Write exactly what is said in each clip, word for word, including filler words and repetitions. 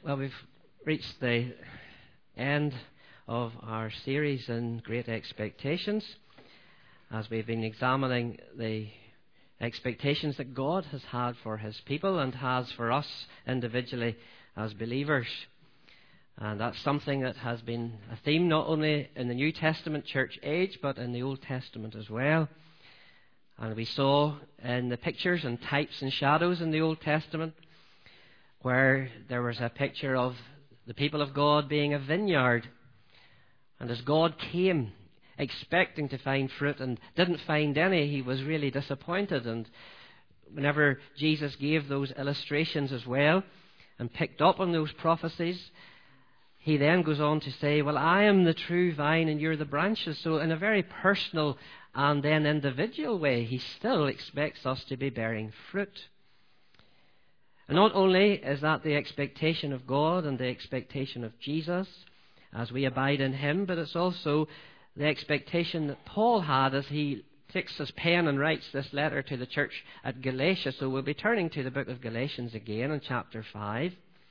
Well, we've reached the end of our series in Great Expectations, as we've been examining the expectations that God has had for His people and has for us individually as believers. And that's something that has been a theme not only in the New Testament church age, but in the Old Testament as well. And we saw in the pictures and types and shadows in the Old Testament where there was a picture of the people of God being a vineyard. And as God came expecting to find fruit and didn't find any, He was really disappointed. And whenever Jesus gave those illustrations as well and picked up on those prophecies, He then goes on to say, well, I am the true vine and you're the branches. So in a very personal and then individual way, He still expects us to be bearing fruit. And not only is that the expectation of God and the expectation of Jesus as we abide in Him, but it's also the expectation that Paul had as he takes his pen and writes this letter to the church at Galatia. So we'll be turning to the book of Galatians again in chapter five.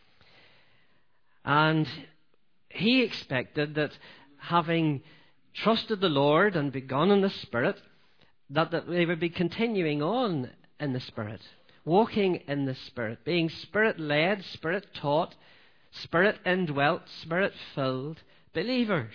And he expected that, having trusted the Lord and begun in the Spirit, that, that they would be continuing on in the Spirit, walking in the Spirit, being Spirit-led, Spirit-taught, Spirit-indwelt, Spirit-filled believers.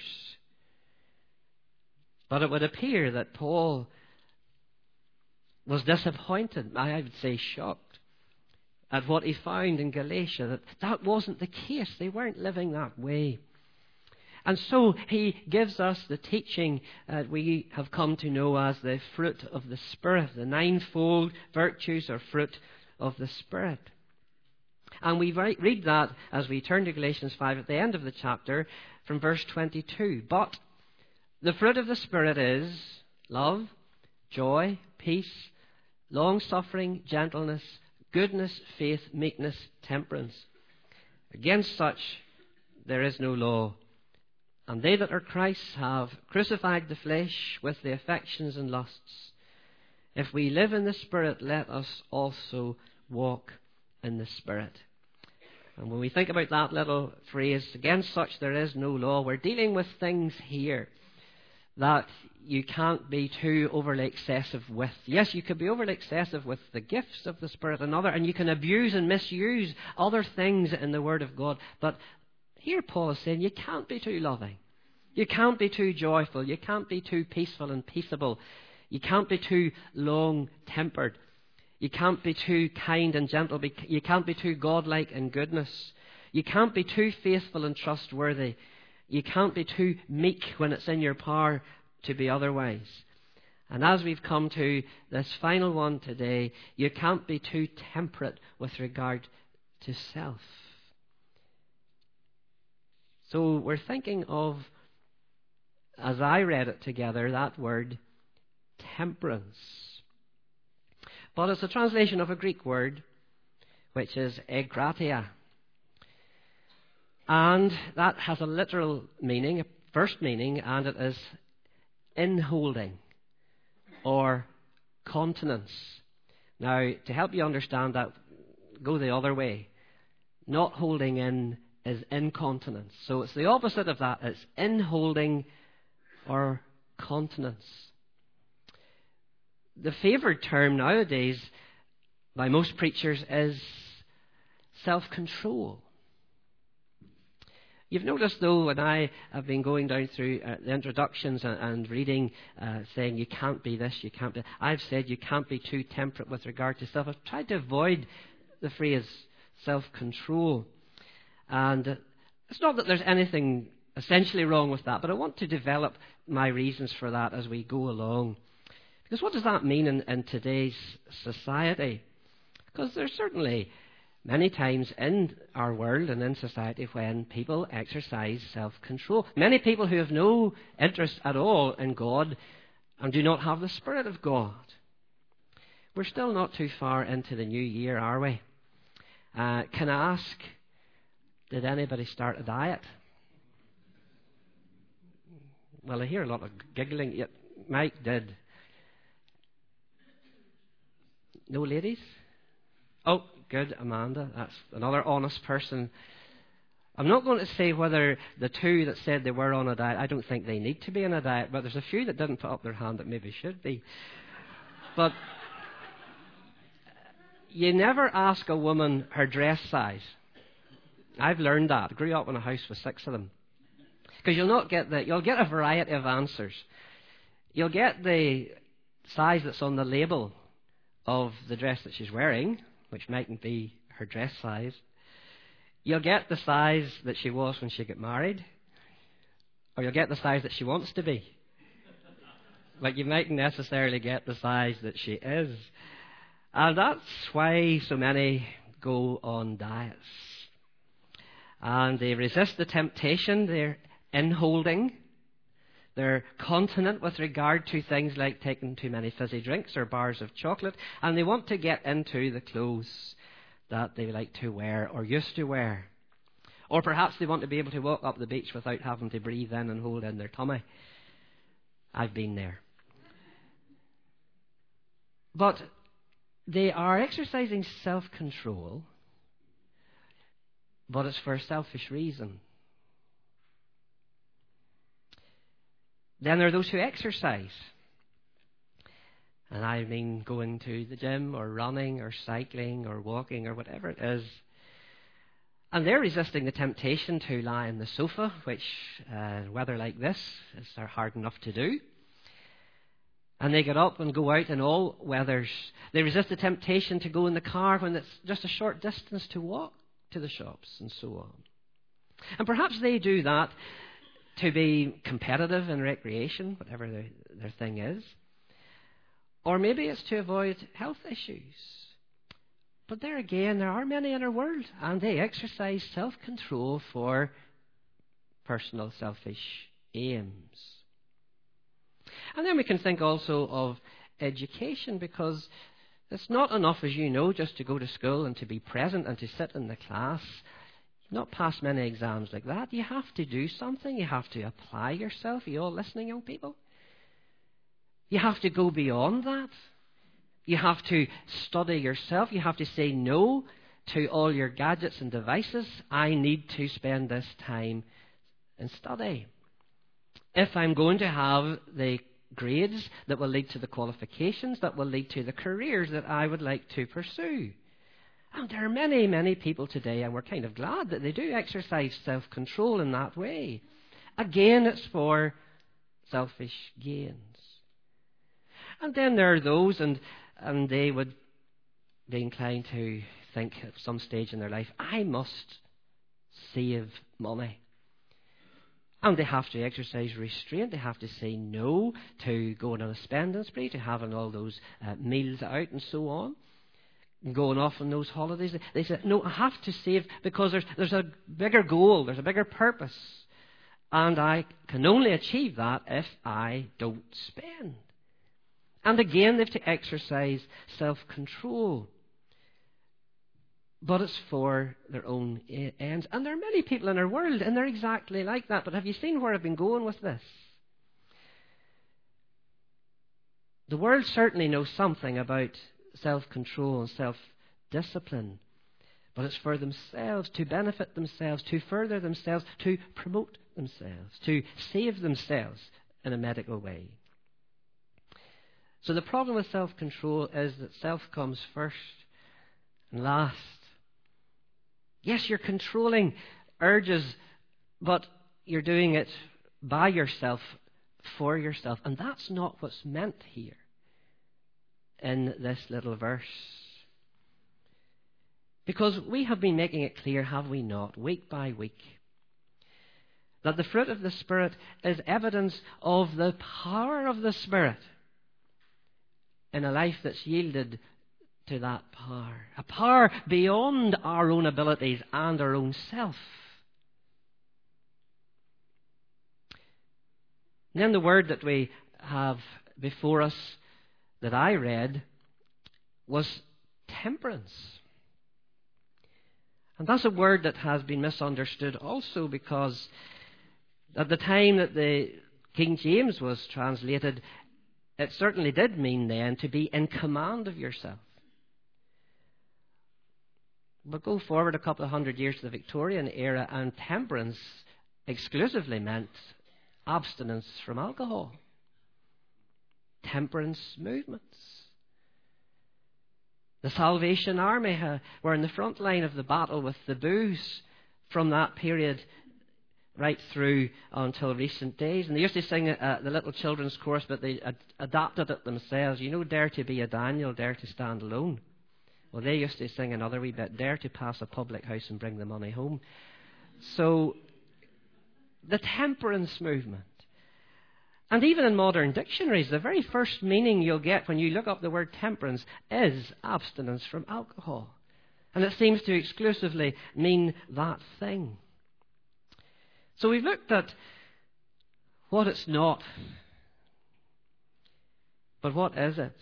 But it would appear that Paul was disappointed, I would say shocked, at what he found in Galatia, that that wasn't the case. They weren't living that way. And so he gives us the teaching that we have come to know as the fruit of the Spirit, the ninefold virtues or fruit of the Spirit. And we read that as we turn to Galatians five at the end of the chapter from verse twenty-two. But the fruit of the Spirit is love, joy, peace, long-suffering, gentleness, goodness, faith, meekness, temperance. Against such there is no law. And they that are Christ's have crucified the flesh with the affections and lusts. If we live in the Spirit, let us also walk in the Spirit. And when we think about that little phrase, against such there is no law, we're dealing with things here that you can't be too overly excessive with. Yes, you could be overly excessive with the gifts of the Spirit and other, and you can abuse and misuse other things in the Word of God. But here Paul is saying you can't be too loving. You can't be too joyful. You can't be too peaceful and peaceable. You can't be too long-tempered. You can't be too kind and gentle. You can't be too godlike in goodness. You can't be too faithful and trustworthy. You can't be too meek when it's in your power to be otherwise. And as we've come to this final one today, you can't be too temperate with regard to self. So we're thinking of, as I read it together, that word temperance. But it's a translation of a Greek word, which is ekratia. And that has a literal meaning, a first meaning, and it is inholding or continence. Now, to help you understand that, go the other way. Not holding in is incontinence. So it's the opposite of that. It's inholding or continence. The favoured term nowadays by most preachers is self-control. You've noticed, though, when I have been going down through uh, the introductions and, and reading, uh, saying you can't be this, you can't be... I've said you can't be too temperate with regard to self. I've tried to avoid the phrase self-control. And it's not that there's anything essentially wrong with that, but I want to develop my reasons for that as we go along. Because what does that mean in, in today's society? Because there's certainly many times in our world and in society when people exercise self-control. Many people who have no interest at all in God and do not have the Spirit of God. We're still not too far into the new year, are we? Uh, can I ask, did anybody start a diet? Well, I hear a lot of giggling. Yet Mike did. No ladies? Oh, good, Amanda. That's another honest person I'm not going to say whether the two that said they were on a diet, I don't think they need to be on a diet, but there's a few that didn't put up their hand that maybe should be. But you never ask a woman her dress size. I've learned that. I grew up in a house with six of them. Because you'll not get the, you'll get a variety of answers. You'll get the size that's on the label of the dress that she's wearing, which mightn't be her dress size. You'll get the size that she was when she got married, or you'll get the size that she wants to be. But you mightn't necessarily get the size that she is. And that's why so many go on diets. And they resist the temptation, they're in-holding, they're continent with regard to things like taking too many fizzy drinks or bars of chocolate, and they want to get into the clothes that they like to wear or used to wear. Or perhaps they want to be able to walk up the beach without having to breathe in and hold in their tummy. I've been there. But they are exercising self-control, but it's for a selfish reason. Then there are those who exercise. And I mean going to the gym or running or cycling or walking or whatever it is. And they're resisting the temptation to lie on the sofa, which uh, weather like this is hard enough to do. And they get up and go out in all weathers. They resist the temptation to go in the car when it's just a short distance to walk to the shops and so on. And perhaps they do that to be competitive in recreation, whatever their, their thing is. Or maybe it's to avoid health issues. But there again, there are many in our world, and they exercise self-control for personal selfish aims. And then we can think also of education, because it's not enough, as you know, just to go to school and to be present and to sit in the class. Not pass many exams like that. You have to do something. You have to apply yourself. Are you all listening, young people? You have to go beyond that. You have to study yourself. You have to say no to all your gadgets and devices. I need to spend this time in study. If I'm going to have the grades that will lead to the qualifications, that will lead to the careers that I would like to pursue. And there are many, many people today, and we're kind of glad that they do exercise self-control in that way. Again, it's for selfish gains. And then there are those, and, and they would be inclined to think at some stage in their life, I must save money. And they have to exercise restraint. They have to say no to going on a spending spree, to having all those uh, meals out and so on, and going off on those holidays. They say, no, I have to save because there's, there's a bigger goal, there's a bigger purpose. And I can only achieve that if I don't spend. And again, they have to exercise self-control. But it's for their own ends. And there are many people in our world, and they're exactly like that. But have you seen where I've been going with this? The world certainly knows something about self-control and self-discipline. But it's for themselves, to benefit themselves, to further themselves, to promote themselves, to save themselves in a medical way. So the problem with self-control is that self comes first and last. Yes, you're controlling urges, but you're doing it by yourself, for yourself. And that's not what's meant here in this little verse. Because we have been making it clear, have we not, week by week, that the fruit of the Spirit is evidence of the power of the Spirit in a life that's yielded to that power. A power beyond our own abilities and our own self. And then the word that we have before us that I read was temperance. And that's a word that has been misunderstood also, because at the time that the King James was translated, it certainly did mean then to be in command of yourself. But go forward a couple of hundred years to the Victorian era, and temperance exclusively meant abstinence from alcohol. Temperance movements. The Salvation Army uh, were in the front line of the battle with the booze from that period right through until recent days. And they used to sing uh, the little children's chorus, but they ad- adapted it themselves. You know, dare to be a Daniel, dare to stand alone. Well, they used to sing another wee bit, dare to pass a public house and bring the money home. So, the temperance movement. And even in modern dictionaries, the very first meaning you'll get when you look up the word temperance is abstinence from alcohol. And it seems to exclusively mean that thing. So we've looked at what it's not. But what is it?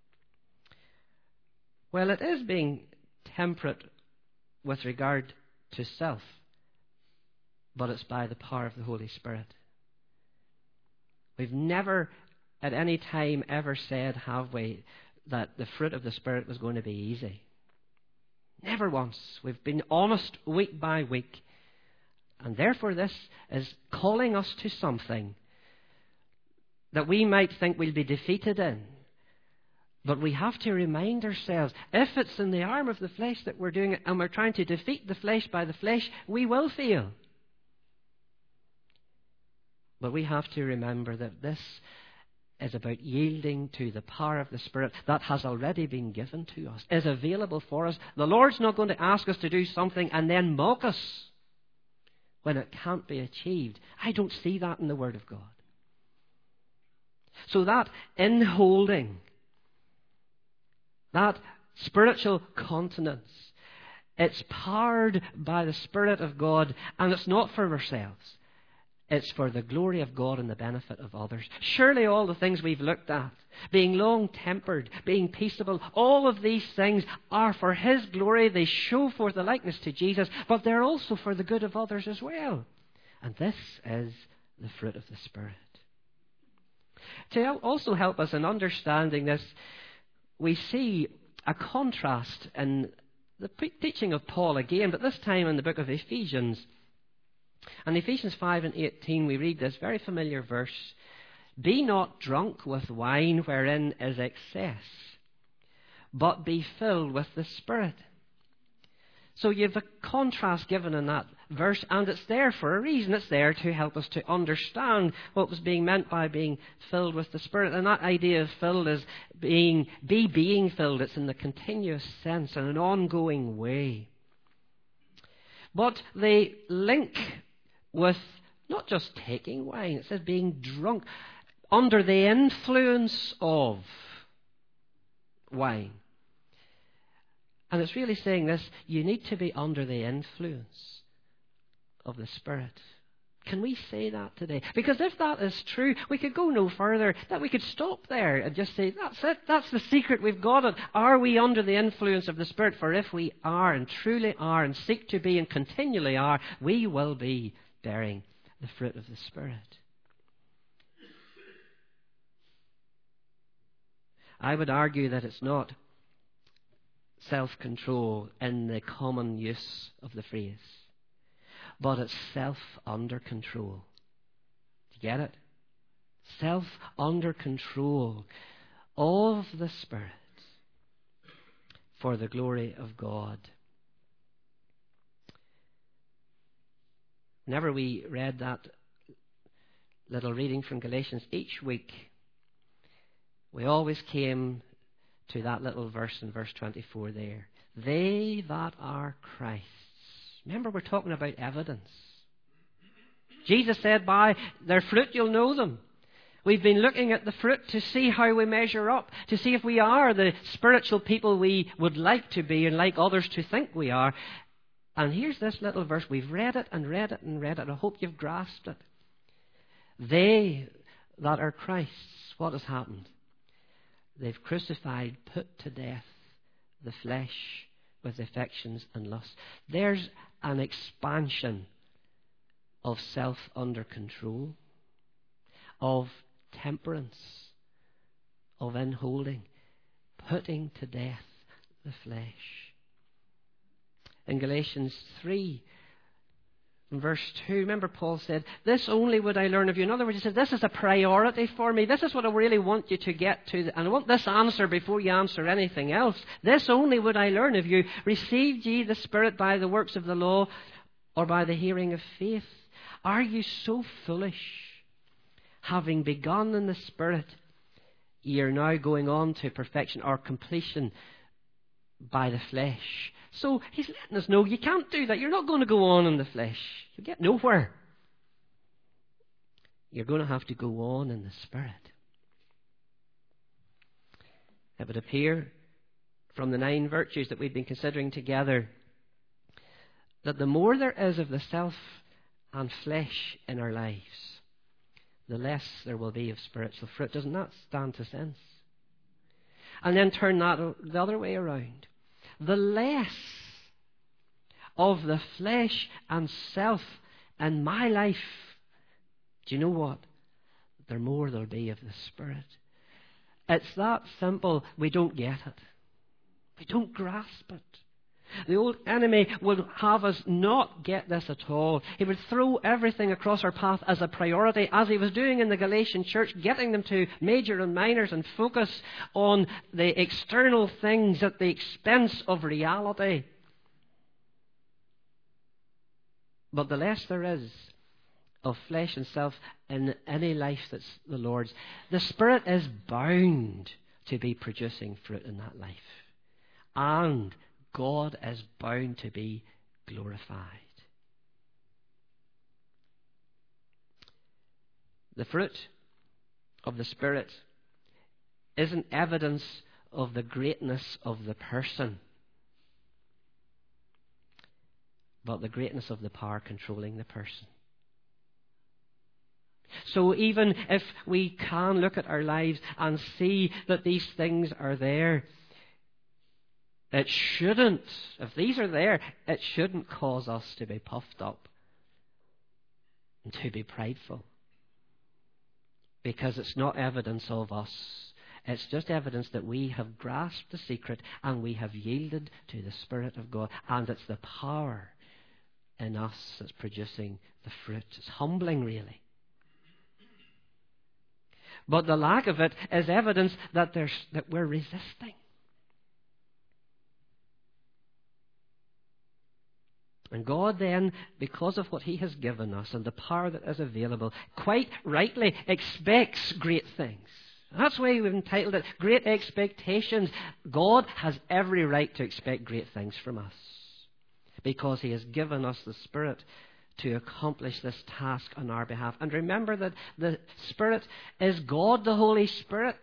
Well, it is being temperate with regard to self, but it's by the power of the Holy Spirit. We've never at any time ever said, have we, that the fruit of the Spirit was going to be easy. Never once. We've been honest week by week. And therefore this is calling us to something that we might think we'll be defeated in. But we have to remind ourselves, if it's in the arm of the flesh that we're doing it, and we're trying to defeat the flesh by the flesh, we will fail. But we have to remember that this is about yielding to the power of the Spirit that has already been given to us, is available for us. The Lord's not going to ask us to do something and then mock us when it can't be achieved. I don't see that in the Word of God. So that inholding, that spiritual continence, it's powered by the Spirit of God, and it's not for ourselves. It's for the glory of God and the benefit of others. Surely all the things we've looked at, being long-tempered, being peaceable, all of these things are for His glory. They show forth the likeness to Jesus, but they're also for the good of others as well. And this is the fruit of the Spirit. To also help us in understanding this, we see a contrast in the teaching of Paul again, but this time in the book of Ephesians. In Ephesians five and eighteen, we read this very familiar verse. Be not drunk with wine wherein is excess, but be filled with the Spirit. So you have a contrast given in that verse, and it's there for a reason. It's there to help us to understand what was being meant by being filled with the Spirit. And that idea of filled is being, be being filled. It's in the continuous sense, in an ongoing way. But they link with not just taking wine, it says being drunk, under the influence of wine. And it's really saying this, you need to be under the influence of the Spirit. Can we say that today? Because if that is true, we could go no further, that we could stop there and just say, that's it, that's the secret, we've got it. Are we under the influence of the Spirit? For if we are, and truly are, and seek to be, and continually are, we will be bearing the fruit of the Spirit. I would argue that it's not self-control in the common use of the phrase, but it's self-under control. Do you get it? Self-under control of the Spirit for the glory of God. Whenever we read that little reading from Galatians each week, we always came to that little verse in verse twenty-four there. They that are Christ's. Remember, we're talking about evidence. Jesus said, by their fruit you'll know them. We've been looking at the fruit to see how we measure up, to see if we are the spiritual people we would like to be and like others to think we are. And here's this little verse. We've read it and read it and read it. I hope you've grasped it. They that are Christ's, what has happened? They've crucified, put to death the flesh with affections and lusts. There's an expansion of self under control, of temperance, of inholding, putting to death the flesh. in Galatians three. In verse two, remember Paul said, this only would I learn of you. In other words, he said, this is a priority for me. This is what I really want you to get to. And I want this answer before you answer anything else. This only would I learn of you. Received ye the Spirit by the works of the law or by the hearing of faith? Are you so foolish? Having begun in the Spirit, ye are now going on to perfection or completion by the flesh. So he's letting us know you can't do that. You're not going to go on in the flesh. You'll get nowhere. You're going to have to go on in the Spirit. It would appear from the nine virtues that we've been considering together that the more there is of the self and flesh in our lives, the less there will be of spiritual fruit. Doesn't that stand to sense? And then turn that the other way around. The less of the flesh and self in my life, do you know what? The more there'll be of the Spirit. It's that simple. We don't get it. We don't grasp it. The old enemy would have us not get this at all. He would throw everything across our path as a priority, as he was doing in the Galatian church, getting them to major and minors and focus on the external things at the expense of reality. But the less there is of flesh and self in any life that's the Lord's, the Spirit is bound to be producing fruit in that life. And God is bound to be glorified. The fruit of the Spirit isn't evidence of the greatness of the person, but the greatness of the power controlling the person. So even if we can look at our lives and see that these things are there, it shouldn't, if these are there, it shouldn't cause us to be puffed up and to be prideful. Because it's not evidence of us. It's just evidence that we have grasped the secret and we have yielded to the Spirit of God. And it's the power in us that's producing the fruit. It's humbling, really. But the lack of it is evidence that, there's, that we're resisting. And God then, because of what He has given us and the power that is available, quite rightly expects great things. That's why we've entitled it Great Expectations. God has every right to expect great things from us, because He has given us the Spirit to accomplish this task on our behalf. And remember that the Spirit is God the Holy Spirit,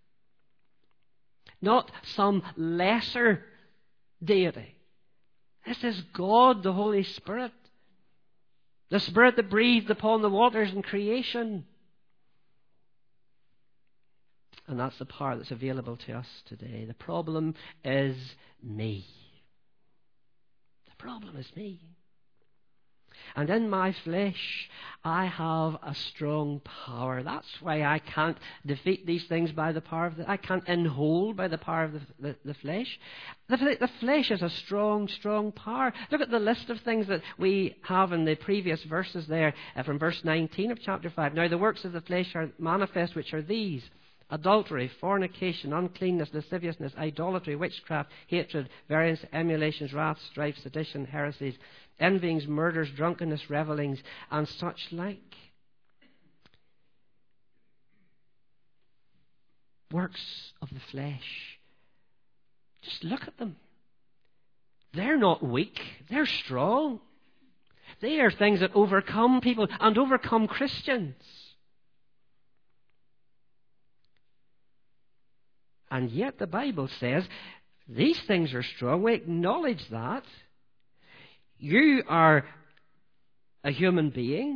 not some lesser deity. This is God, the Holy Spirit, the Spirit that breathed upon the waters in creation. And that's the power that's available to us today. The problem is me. The problem is me. And in my flesh, I have a strong power. That's why I can't defeat these things by the power of the... I can't enhold by the power of the, the, the flesh. The, the flesh is a strong, strong power. Look at the list of things that we have in the previous verses there, uh, from verse nineteen of chapter five. Now the works of the flesh are manifest, which are these: adultery, fornication, uncleanness, lasciviousness, idolatry, witchcraft, hatred, variance, emulations, wrath, strife, sedition, heresies, envyings, murders, drunkenness, revellings, and such like. Works of the flesh. Just look at them. They're not weak. They're strong. They are things that overcome people and overcome Christians. And yet the Bible says these things are strong. We acknowledge that. You are a human being.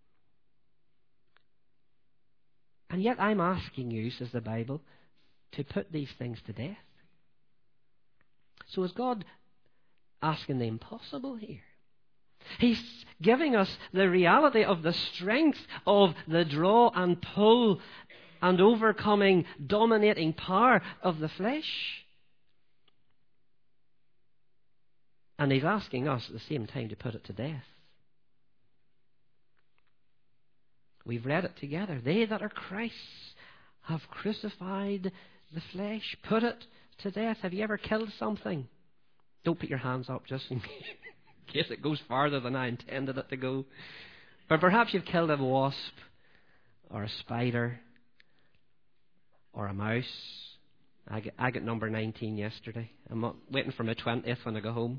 And yet I'm asking you, says the Bible, to put these things to death. So is God asking the impossible here? He's giving us the reality of the strength of the draw and pull and overcoming, dominating power of the flesh. And he's asking us at the same time to put it to death. We've read it together. They that are Christ's have crucified the flesh. Put it to death. Have you ever killed something? Don't put your hands up just in case it goes farther than I intended it to go. But perhaps you've killed a wasp or a spider or a mouse. I get, I got number nineteen yesterday. I'm waiting for my twentieth when I go home.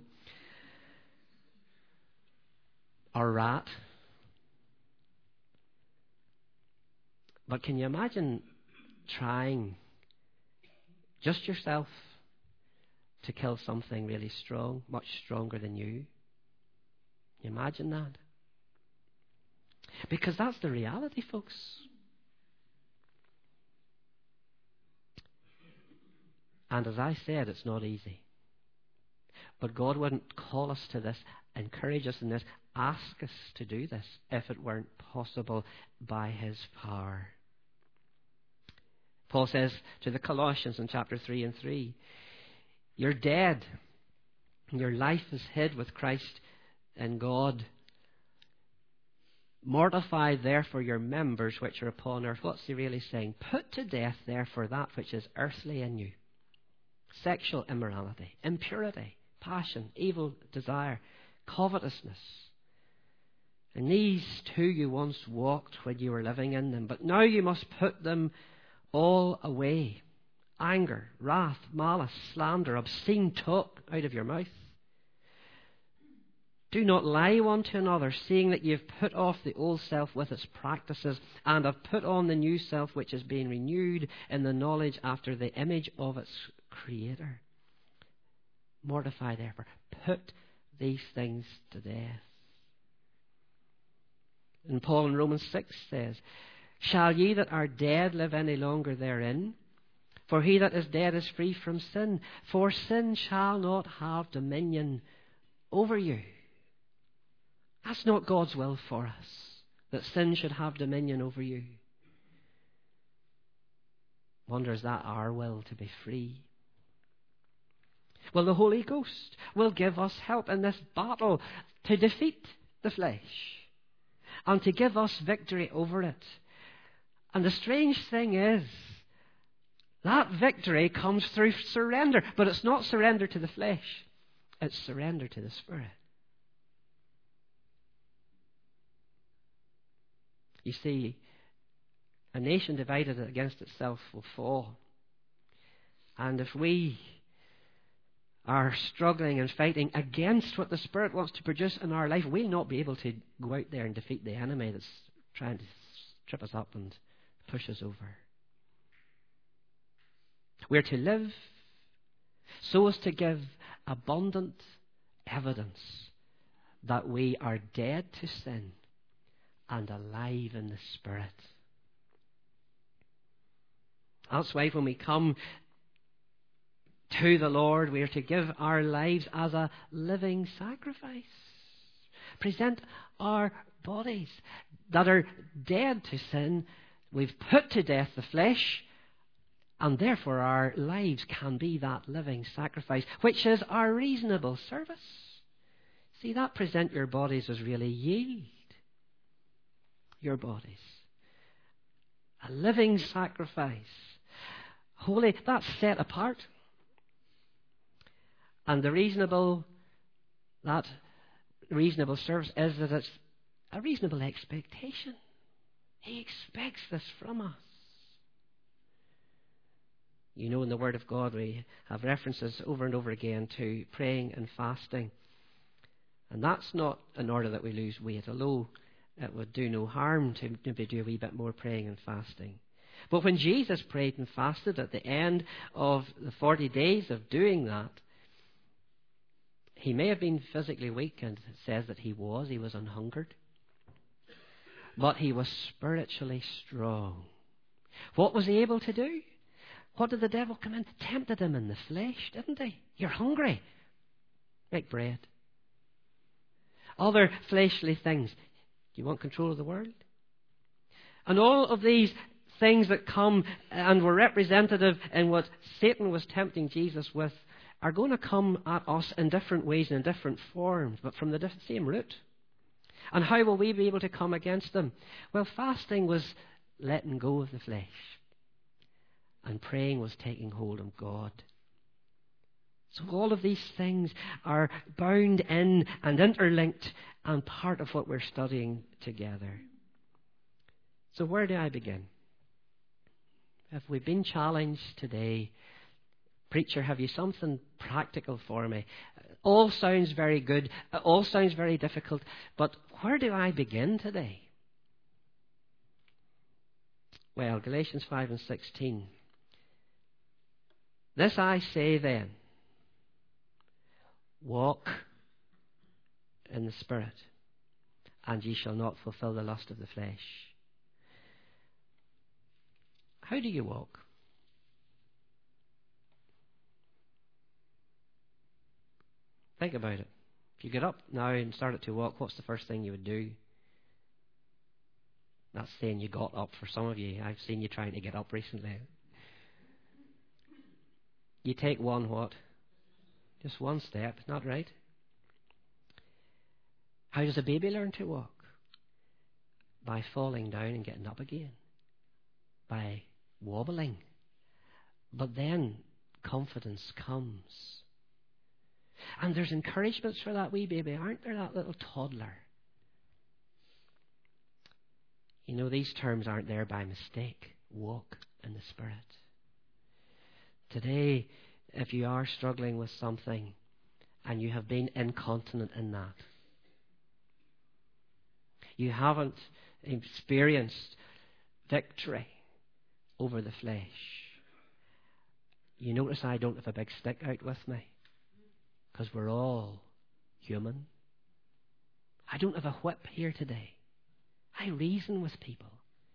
Or a rat. But can you imagine trying just yourself to kill something really strong, much stronger than you? Can you imagine that? Because that's the reality, folks. And as I said, it's not easy. But God wouldn't call us to this, encourage us in this, ask us to do this if it weren't possible by His power. Paul says to the Colossians in chapter three and three, you're dead. Your life is hid with Christ in God. Mortify therefore your members which are upon earth. What's he really saying? Put to death therefore that which is earthly in you. Sexual immorality, impurity, passion, evil desire, covetousness. And these two you once walked when you were living in them, but now you must put them all away. Anger, wrath, malice, slander, obscene talk out of your mouth. Do not lie one to another, seeing that you have put off the old self with its practices, and have put on the new self, which is being renewed in the knowledge after the image of its Creator. Mortify therefore. Put these things to death. And Paul in Romans six says, shall ye that are dead live any longer therein? For he that is dead is free from sin. For sin shall not have dominion over you. That's not God's will for us, that sin should have dominion over you. Wonder, is that our will to be free? Well, the Holy Ghost will give us help in this battle to defeat the flesh and to give us victory over it. And the strange thing is, that victory comes through surrender. But it's not surrender to the flesh. It's surrender to the Spirit. You see, a nation divided against itself will fall. And if we are struggling and fighting against what the Spirit wants to produce in our life, we'll not be able to go out there and defeat the enemy that's trying to trip us up and push us over. We're to live so as to give abundant evidence that we are dead to sin and alive in the Spirit. That's why when we come to the Lord, we are to give our lives as a living sacrifice. Present our bodies that are dead to sin. We've put to death the flesh, and therefore our lives can be that living sacrifice, which is our reasonable service. See, that present your bodies as really yield your bodies. A living sacrifice. Holy, that's set apart. And the reasonable, that reasonable service is that it's a reasonable expectation. He expects this from us. You know, in the Word of God, we have references over and over again to praying and fasting. And that's not in order that we lose weight, although it would do no harm to maybe do a wee bit more praying and fasting. But when Jesus prayed and fasted at the end of the forty days of doing that, he may have been physically weak, and it says that he was. He was anhungered. But he was spiritually strong. What was he able to do? What did the devil come in? Tempted him in the flesh, didn't he? You're hungry. Make bread. Other fleshly things. Do you want control of the world? And all of these things that come and were representative in what Satan was tempting Jesus with are going to come at us in different ways and in different forms, but from the same root. And how will we be able to come against them? Well, fasting was letting go of the flesh. And praying was taking hold of God. So all of these things are bound in and interlinked and part of what we're studying together. So where do I begin? Have we been challenged today? Preacher, have you something practical for me? All sounds very good. All sounds very difficult. But where do I begin today? Well, Galatians five and sixteen. This I say then, walk in the Spirit, and ye shall not fulfill the lust of the flesh. How do you walk? Think about it. If you get up now and started to walk, what's the first thing you would do? That's saying you got up for some of you. I've seen you trying to get up recently. You take one what? Just one step, not right? How does a baby learn to walk? By falling down and getting up again. By wobbling. But then confidence comes. And there's encouragements for that wee baby, aren't there? That little toddler. You know, these terms aren't there by mistake. Walk in the Spirit. Today, if you are struggling with something and you have been incontinent in that, you haven't experienced victory over the flesh. You notice I don't have a big stick out with me because we're all human. I don't have a whip here today. I reason with people.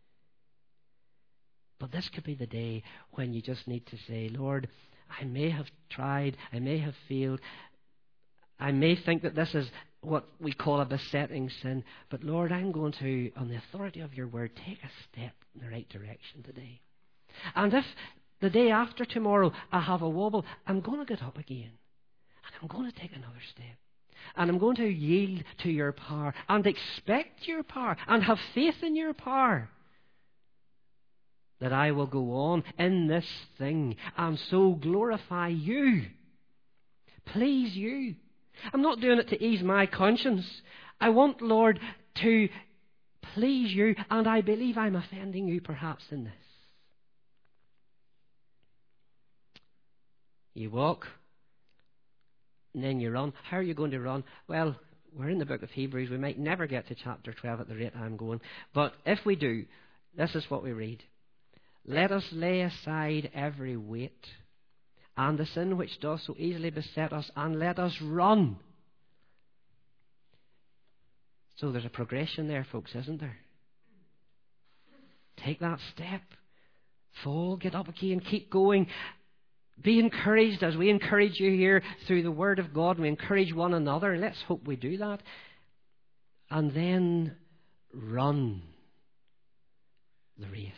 But this could be the day when you just need to say, Lord, I may have tried, I may have failed, I may think that this is what we call a besetting sin, but Lord, I'm going to, on the authority of your word, take a step in the right direction today. And if the day after tomorrow I have a wobble, I'm going to get up again. And I'm going to take another step. And I'm going to yield to your power and expect your power and have faith in your power. That I will go on in this thing and so glorify you. Please you. I'm not doing it to ease my conscience. I want, Lord, to please you, and I believe I'm offending you perhaps in this. You walk, and then you run. How are you going to run? Well, we're in the book of Hebrews. We might never get to chapter twelve at the rate I'm going. But if we do, this is what we read. Let us lay aside every weight and the sin which does so easily beset us, and let us run. So there's a progression there, folks, isn't there? Take that step. Fall, get up again, keep going. Be encouraged as we encourage you here through the Word of God. We encourage one another. Let's hope we do that. And then run the race.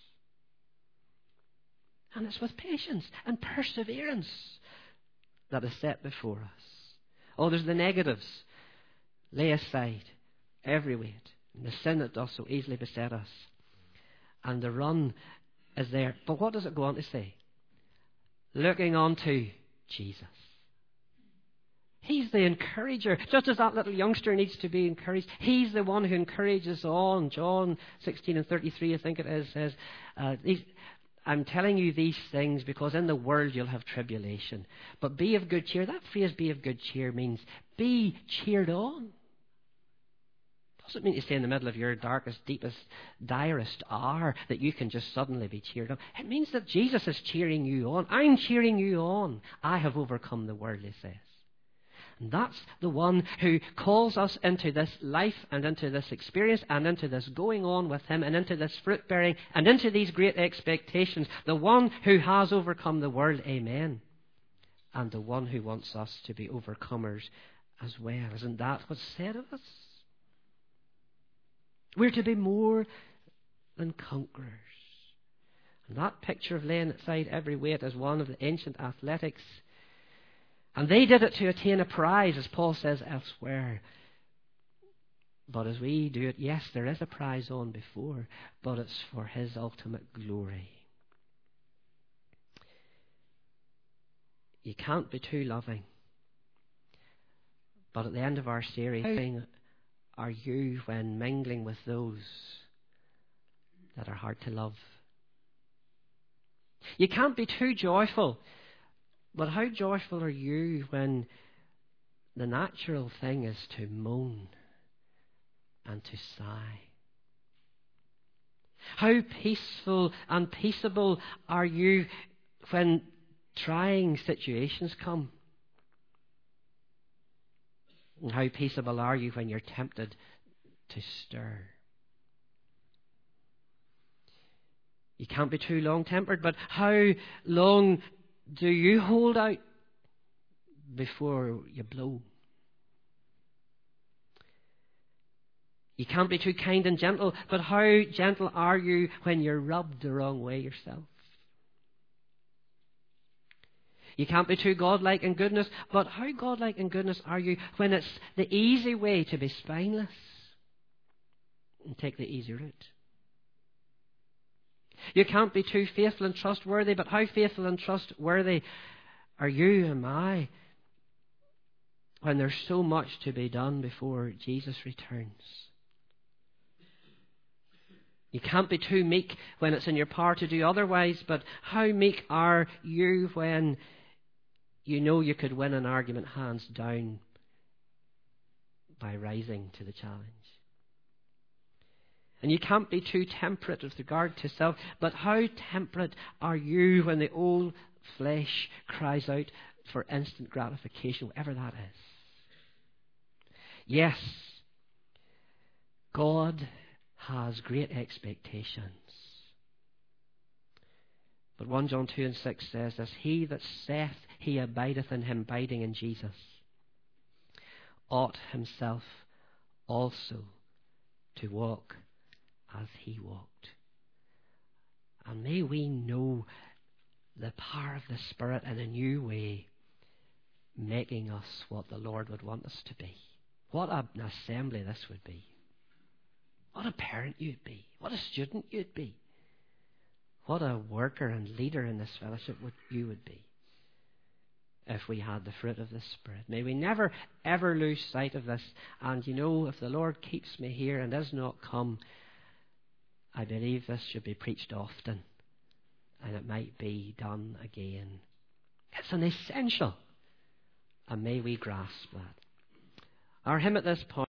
And it's with patience and perseverance that is set before us. Oh, there's the negatives. Lay aside every weight and the sin that does so easily beset us. And the run is there. But what does it go on to say? Looking unto Jesus. He's the encourager. Just as that little youngster needs to be encouraged, He's the one who encourages on. John sixteen and thirty-three, I think it is, says, uh, these, I'm telling you these things because in the world you'll have tribulation. But be of good cheer. That phrase, be of good cheer, means be cheered on. Doesn't mean to stay in the middle of your darkest, deepest, direst hour that you can just suddenly be cheered on. It means that Jesus is cheering you on. I'm cheering you on. I have overcome the world, He says. And that's the one who calls us into this life and into this experience and into this going on with Him and into this fruit bearing and into these great expectations. The one who has overcome the world, amen. And the one who wants us to be overcomers as well. Isn't that what's said of us? We're to be more than conquerors. And that picture of laying aside every weight as one of the ancient athletics And they did it to attain a prize, as Paul says elsewhere. But as we do it, yes, there is a prize on before, but it's for his ultimate glory. You can't be too loving. But at the end of our series, how loving are you when mingling with those that are hard to love? You can't be too joyful. But how joyful are you when the natural thing is to moan and to sigh? How peaceful and peaceable are you when trying situations come? And how peaceable are you when you're tempted to stir? You can't be too long-tempered, but how long do you hold out before you blow? You can't be too kind and gentle, but how gentle are you when you're rubbed the wrong way yourself? You can't be too godlike in goodness, but how godlike in goodness are you when it's the easy way to be spineless and take the easy route? You can't be too faithful and trustworthy, but how faithful and trustworthy are you and I when there's so much to be done before Jesus returns? You can't be too meek when it's in your power to do otherwise, but how meek are you when you know you could win an argument hands down by rising to the challenge? And you can't be too temperate with regard to self, but how temperate are you when the old flesh cries out for instant gratification, whatever that is? Yes, God has great expectations. But First John two and six says this: He that saith he abideth in him, abiding in Jesus, ought himself also to walk as he walked. And may we know the power of the Spirit in a new way, making us what the Lord would want us to be. What an assembly this would be. What a parent you'd be. What a student you'd be. What a worker and leader in this fellowship would you would be if we had the fruit of the Spirit. May we never, ever lose sight of this. And you know, if the Lord keeps me here and does not come, I believe this should be preached often, and it might be done again. It's an essential, and may we grasp that. Our hymn at this point